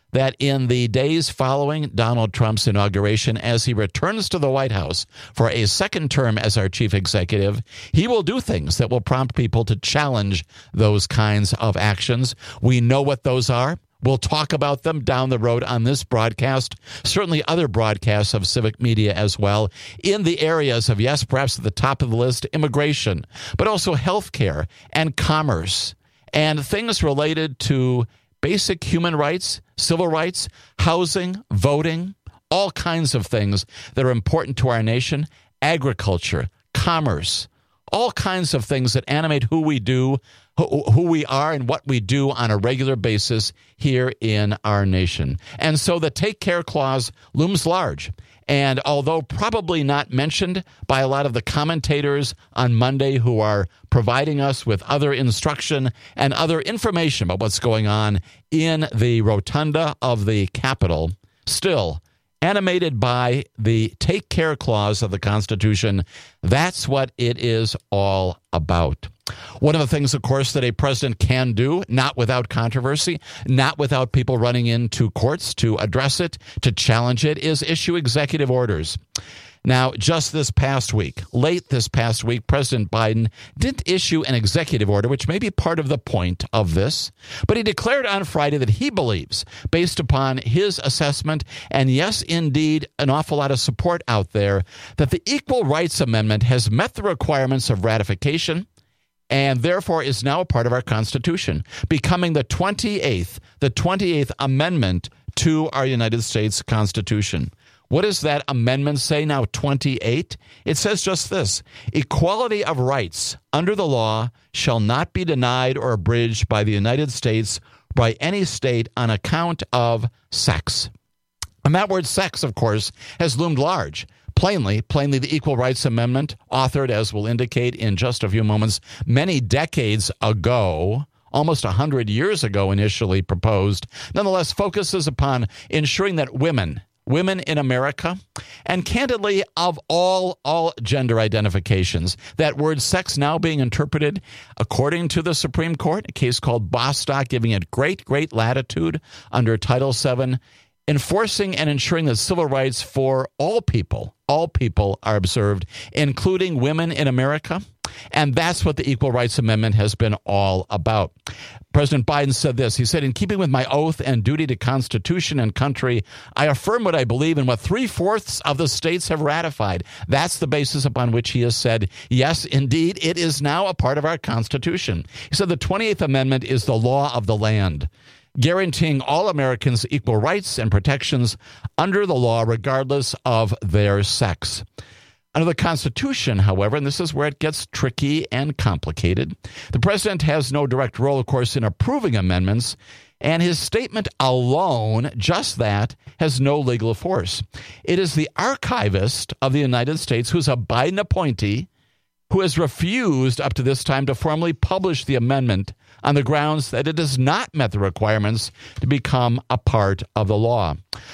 that in the days following Donald Trump's inauguration, as he returns to the White House for a second term as our chief executive, he will do things that will prompt people to challenge those kinds of actions. We know what those are. We'll talk about them down the road on this broadcast, certainly other broadcasts of Civic Media as well, in the areas of, yes, perhaps at the top of the list, immigration, but also healthcare and commerce and things related to basic human rights, civil rights, housing, voting, all kinds of things that are important to our nation, agriculture, commerce, all kinds of things that animate who we do, who, who we are and what we do on a regular basis here in our nation. And so the Take Care Clause looms large. And although probably not mentioned by a lot of the commentators on Monday who are providing us with other instruction and other information about what's going on in the rotunda of the Capitol, still animated by the Take Care Clause of the Constitution, that's what it is all about. One of the things, of course, that a president can do, not without controversy, not without people running into courts to address it, to challenge it, is issue executive orders. Now, just this past week, late this past week, President Biden didn't issue an executive order, which may be part of the point of this, but he declared on Friday that he believes, based upon his assessment, and yes, indeed, an awful lot of support out there, that the Equal Rights Amendment has met the requirements of ratification and therefore is now a part of our Constitution, becoming the twenty-eighth, the twenty-eighth Amendment to our United States Constitution. What does that amendment say now, twenty-eight? It says just this: equality of rights under the law shall not be denied or abridged by the United States by any state on account of sex. And that word sex, of course, has loomed large. Plainly, plainly, the Equal Rights Amendment, authored, as we'll indicate in just a few moments, many decades ago, almost one hundred years ago initially proposed, nonetheless focuses upon ensuring that women, women in America, and candidly of all, all gender identifications, that word sex now being interpreted, according to the Supreme Court, a case called Bostock, giving it great, great latitude under Title seven, enforcing and ensuring that civil rights for all people, all people are observed, including women in America. And that's what the Equal Rights Amendment has been all about. President Biden said this. He said, in keeping with my oath and duty to Constitution and country, I affirm what I believe and what three-fourths of the states have ratified. That's the basis upon which he has said, yes, indeed, it is now a part of our Constitution. He said the twenty-eighth Amendment is the law of the land, guaranteeing all Americans equal rights and protections under the law, regardless of their sex. Under the Constitution, however, and this is where it gets tricky and complicated, the president has no direct role, of course, in approving amendments, and his statement alone, just that, has no legal force. It is the archivist of the United States, who's a Biden appointee, who has refused up to this time to formally publish the amendment on the grounds that it has not met the requirements to become a part of the law.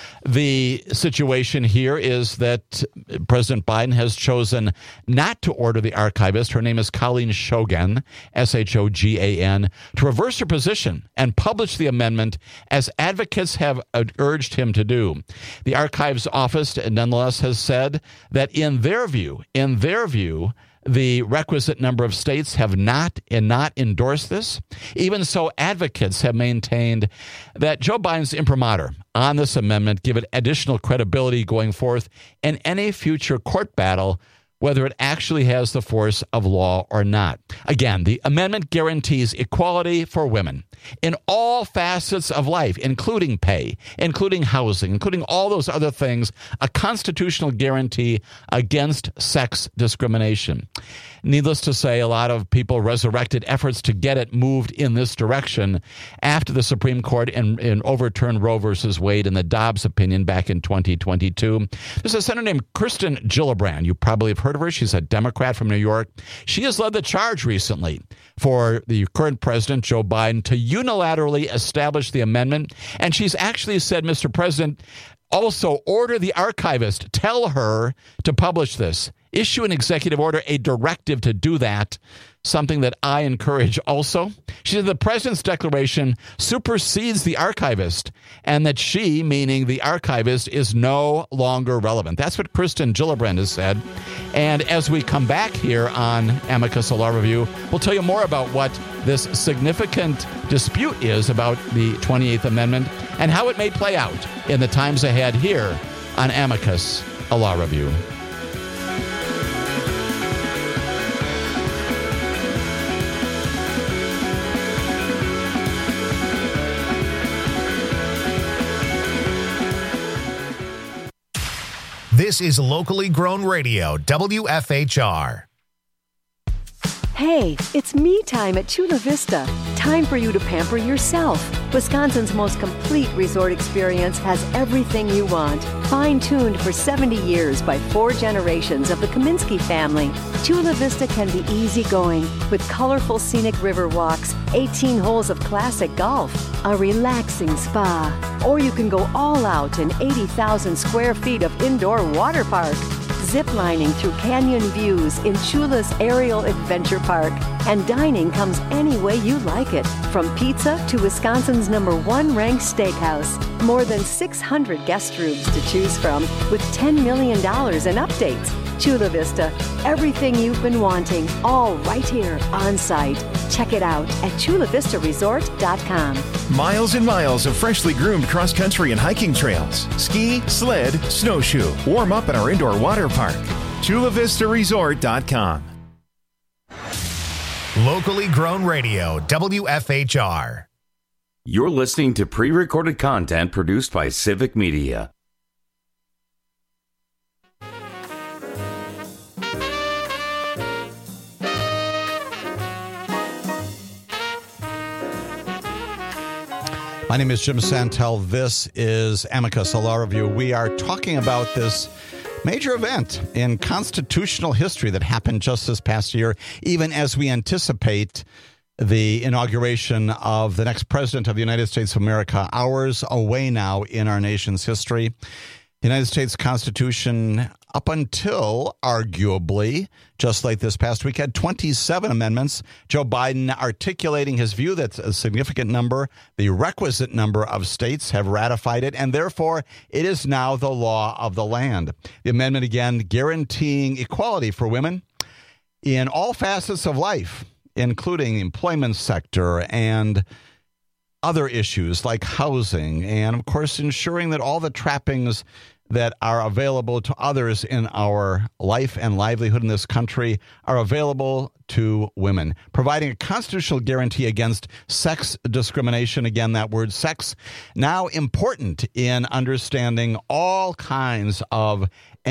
The situation here is that President Biden has chosen not to order the archivist, her name is Colleen Shogan, S H O G A N, to reverse her position and publish the amendment as advocates have urged him to do. The Archives Office, nonetheless, has said that in their view, in their view, the requisite number of states have not and not endorsed this. Even so, advocates have maintained that Joe Biden's imprimatur on this amendment give it additional credibility going forth in any future court battle, whether it actually has the force of law or not. Again, the amendment guarantees equality for women in all facets of life, including pay, including housing, including all those other things, a constitutional guarantee against sex discrimination. Needless to say, a lot of people resurrected efforts to get it moved in this direction after the Supreme Court in, in overturned Roe versus Wade and the Dobbs opinion back in twenty twenty-two. There's a senator named Kirsten Gillibrand. You probably have heard of her. She's a Democrat from New York. She has led the charge recently for the current president, Joe Biden, to unilaterally establish the amendment. And she's actually said, Mister President, also order the archivist, tell her to publish this. issue an executive order, a directive to do that, something that I encourage also. She said the president's declaration supersedes the archivist and that she, meaning the archivist, is no longer relevant. That's what Kristen Gillibrand has said. And as we come back here on Amicus Law Review, we'll tell you more about what this significant dispute is about the twenty-eighth Amendment and how it may play out in the times ahead here on Amicus Law Review. This is locally grown radio, W F H R. Hey, it's me time at Chula Vista. Time for you to pamper yourself. Wisconsin's most complete resort experience has everything you want. Fine-tuned for seventy years by four generations of the Kaminsky family. Chula Vista can be easygoing with colorful scenic river walks, eighteen holes of classic golf, a relaxing spa. Or you can go all out in eighty thousand square feet of indoor water park. Ziplining through canyon views in Chula's Aerial Adventure Park. And dining comes any way you like it, from pizza to Wisconsin's number one ranked steakhouse. More than six hundred guest rooms to choose from with ten million dollars in updates. Chula Vista, everything you've been wanting, all right here on site. Check it out at chula vista resort dot com. Miles and miles of freshly groomed cross-country and hiking trails. Ski, sled, snowshoe. Warm up at our indoor water park. chula vista resort dot com. Locally grown radio, W F H R. You're listening to pre-recorded content produced by Civic Media. My name is Jim Santel. This is Amicus Law Review. We are talking about this major event in constitutional history that happened just this past year, even as we anticipate the inauguration of the next president of the United States of America, hours away now in our nation's history. The United States Constitution, up until arguably just like this past week, had twenty-seven amendments. Joe Biden articulating his view that a significant number, the requisite number of states have ratified it, and therefore it is now the law of the land. The amendment, again, guaranteeing equality for women in all facets of life, including the employment sector and other issues like housing, and, of course, ensuring that all the trappings that are available to others in our life and livelihood in this country are available to women, providing a constitutional guarantee against sex discrimination. Again, that word sex, now important in understanding all kinds of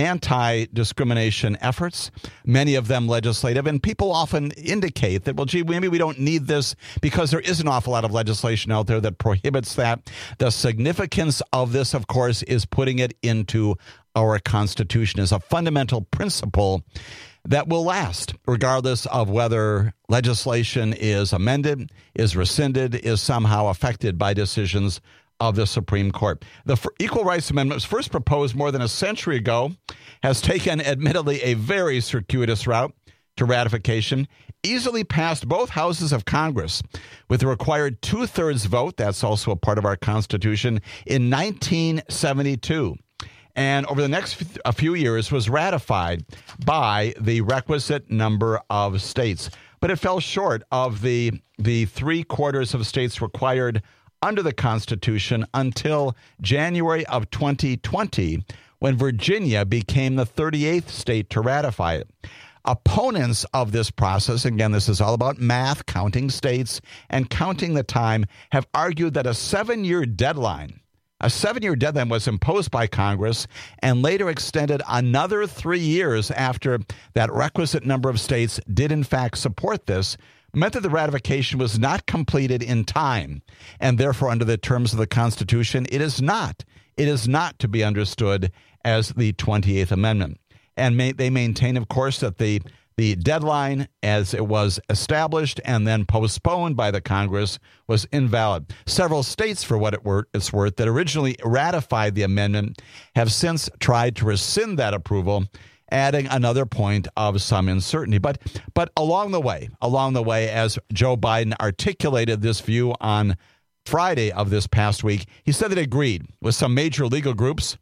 anti-discrimination efforts, many of them legislative, and people often indicate that, well, gee, maybe we don't need this because there is an awful lot of legislation out there that prohibits that. The significance of this, of course, is putting it into our Constitution as a fundamental principle that will last, regardless of whether legislation is amended, is rescinded, is somehow affected by decisions of the Supreme Court. The Equal Rights Amendment was first proposed more than a century ago, has taken, admittedly, a very circuitous route to ratification, easily passed both houses of Congress with the required two-thirds vote, that's also a part of our Constitution, in nineteen seventy-two. And over the next f- a few years was ratified by the requisite number of states. But it fell short of the, the three-quarters of states required under the Constitution until January of twenty twenty, when Virginia became the thirty-eighth state to ratify it. Opponents of this process, again, this is all about math, counting states, and counting the time, have argued that a seven-year deadline, a seven-year deadline was imposed by Congress and later extended another three years after that requisite number of states did in fact support this, meant that the ratification was not completed in time, and therefore, under the terms of the Constitution, it is not. It is not to be understood as the twenty-eighth Amendment. And may, they maintain, of course, that the, the deadline as it was established and then postponed by the Congress was invalid. Several states, for what it were, it's worth, that originally ratified the amendment have since tried to rescind that approval, adding another point of some uncertainty. But but along the way, along the way, as Joe Biden articulated this view on Friday of this past week, he said that he agreed with some major legal groups.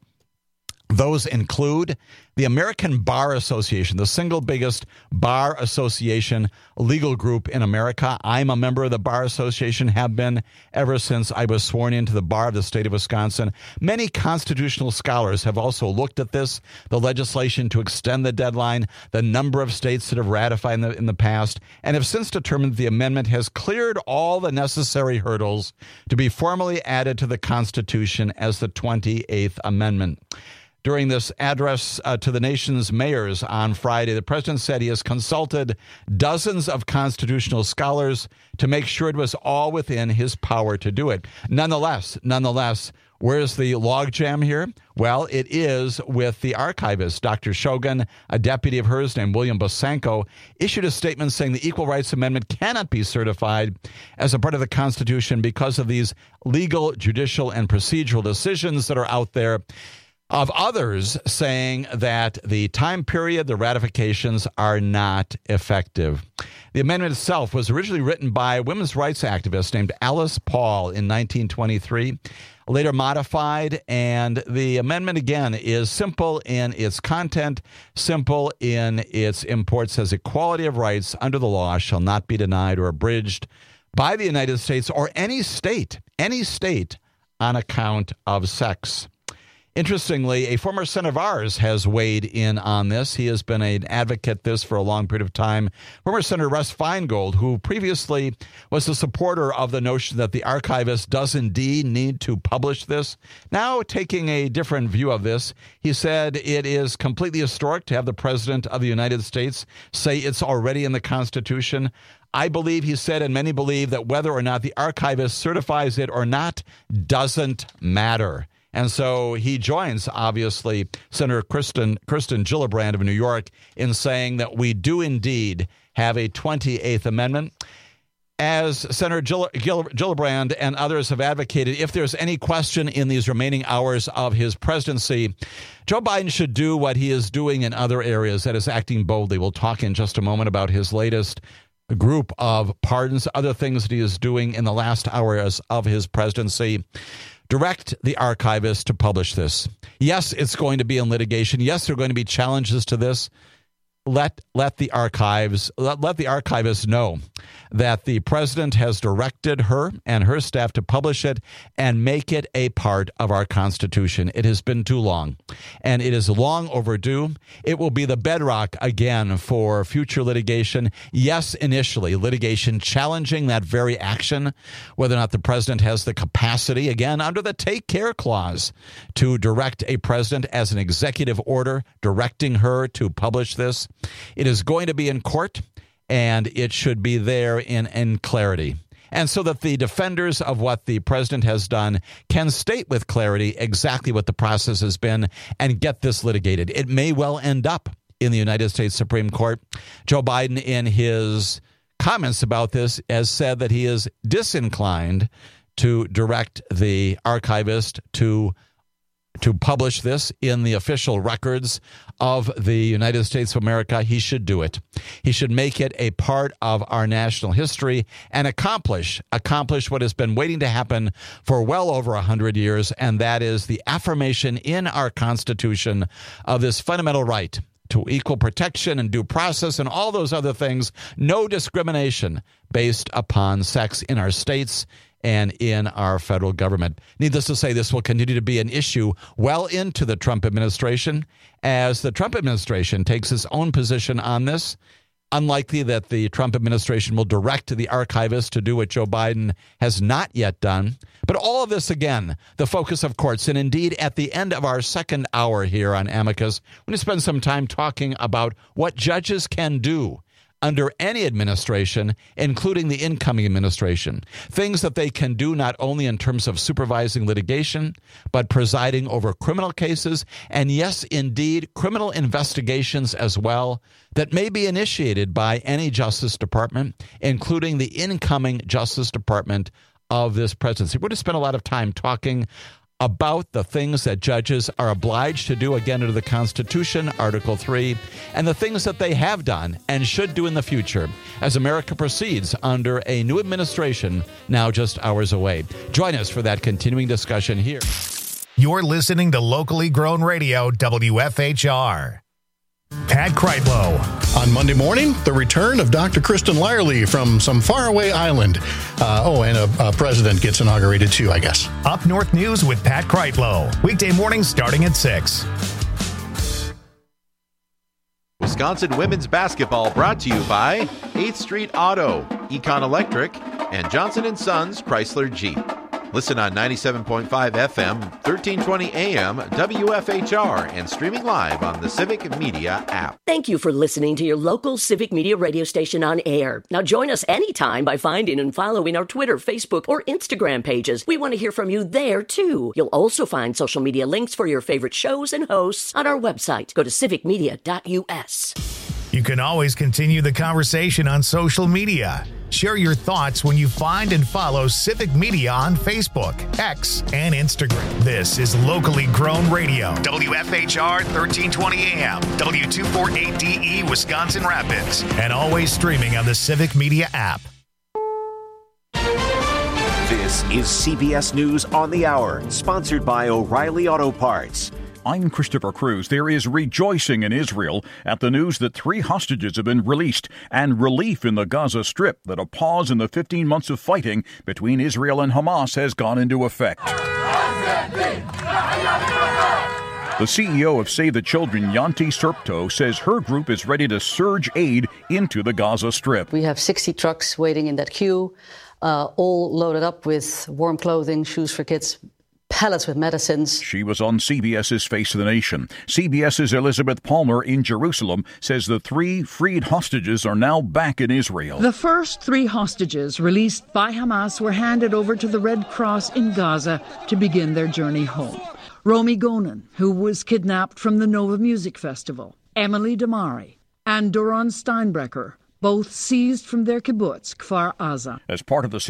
Those include the American Bar Association, the single biggest bar association legal group in America. I'm a member of the Bar Association, have been ever since I was sworn into the bar of the state of Wisconsin. Many constitutional scholars have also looked at this, the legislation to extend the deadline, the number of states that have ratified in the, in the past, and have since determined the amendment has cleared all the necessary hurdles to be formally added to the Constitution as the twenty-eighth Amendment. During this address uh, to the nation's mayors on Friday, the president said he has consulted dozens of constitutional scholars to make sure it was all within his power to do it. Nonetheless, nonetheless, where's the logjam here? Well, it is with the archivist. Doctor Shogun, a deputy of hers named William Bosanko, issued a statement saying the Equal Rights Amendment cannot be certified as a part of the Constitution because of these legal, judicial, and procedural decisions that are out there, of others saying that the time period, the ratifications are not effective. The amendment itself was originally written by a women's rights activist named Alice Paul in nineteen twenty-three, later modified, and the amendment, again, is simple in its content, simple in its import, says equality of rights under the law shall not be denied or abridged by the United States or any state, any state on account of sex. Interestingly, a former senator of ours has weighed in on this. He has been an advocate this for a long period of time. Former Senator Russ Feingold, who previously was a supporter of the notion that the archivist does indeed need to publish this, now taking a different view of this. He said it is completely historic to have the President of the United States say it's already in the Constitution. I believe, he said, and many believe, that whether or not the archivist certifies it or not doesn't matter. And so he joins, obviously, Senator Kirsten, Kirsten Gillibrand of New York in saying that we do indeed have a twenty-eighth Amendment. As Senator Gill, Gill, Gillibrand and others have advocated, if there's any question in these remaining hours of his presidency, Joe Biden should do what he is doing in other areas, that is acting boldly. We'll talk in just a moment about his latest group of pardons, other things that he is doing in the last hours of his presidency. Direct the archivist to publish this. Yes, it's going to be in litigation. Yes, there are going to be challenges to this. Let let the archives let, let the archivist know that the president has directed her and her staff to publish it and make it a part of our Constitution. It has been too long, and it is long overdue. It will be the bedrock again for future litigation. Yes, initially litigation challenging that very action, whether or not the president has the capacity, again, under the Take Care Clause, to direct a president as an executive order, directing her to publish this. It is going to be in court, and it should be there in, in clarity. And so that the defenders of what the president has done can state with clarity exactly what the process has been and get this litigated. It may well end up in the United States Supreme Court. Joe Biden, in his comments about this, has said that he is disinclined to direct the archivist to to publish this in the official records of the United States of America. He should do it. He should make it a part of our national history and accomplish, accomplish what has been waiting to happen for well over a hundred years, and that is the affirmation in our Constitution of this fundamental right to equal protection and due process and all those other things, no discrimination based upon sex in our states and in our federal government. Needless to say, this will continue to be an issue well into the Trump administration as the Trump administration takes its own position on this. Unlikely that the Trump administration will direct the archivist to do what Joe Biden has not yet done. But all of this, again, the focus of courts. And indeed, at the end of our second hour here on Amicus, we're going to spend some time talking about what judges can do under any administration, including the incoming administration. Things that they can do not only in terms of supervising litigation, but presiding over criminal cases, and yes, indeed, criminal investigations as well that may be initiated by any Justice Department, including the incoming Justice Department of this presidency. We're going to spend a lot of time talking about the things that judges are obliged to do again under the Constitution, Article three, and the things that they have done and should do in the future as America proceeds under a new administration now just hours away. Join us for that continuing discussion here. You're listening to Locally Grown Radio, W F H R. Pat Kreitlow. On Monday morning, the return of Doctor Kristen Lyerly from some faraway island. Uh, oh, and a, a president gets inaugurated too, I guess. Up North News with Pat Kreitlow. Weekday mornings starting at six. Wisconsin women's basketball brought to you by eighth Street Auto, Econ Electric, and Johnson and Sons Chrysler Jeep. Listen on ninety-seven point five F M, thirteen twenty A M, W F H R, and streaming live on the Civic Media app. Thank you for listening to your local Civic Media radio station on air. Now join us anytime by finding and following our Twitter, Facebook, or Instagram pages. We want to hear from you there, too. You'll also find social media links for your favorite shows and hosts on our website. Go to civic media dot U S. You can always continue the conversation on social media. Share your thoughts when you find and follow Civic Media on Facebook, X, and Instagram. This is Locally Grown Radio, W F H R thirteen twenty A M, W two forty-eight D E, Wisconsin Rapids, and always streaming on the Civic Media app. This is C B S News on the Hour, sponsored by O'Reilly Auto Parts. I'm Christopher Cruz. There is rejoicing in Israel at the news that three hostages have been released and relief in the Gaza Strip that a pause in the fifteen months of fighting between Israel and Hamas has gone into effect. The C E O of Save the Children, Yanti Serpto, says her group is ready to surge aid into the Gaza Strip. We have sixty trucks waiting in that queue, uh, all loaded up with warm clothing, shoes for kids, pallets with medicines. She was on CBS's Face of the Nation. CBS's Elizabeth Palmer in Jerusalem says the three freed hostages are now back in Israel. The first three hostages released by Hamas were handed over to the Red Cross in Gaza to begin their journey home. Romy Gonen, who was kidnapped from the Nova Music Festival, Emily Damari, and Doron Steinbrecher, both seized from their kibbutz, Kfar Aza. As part of the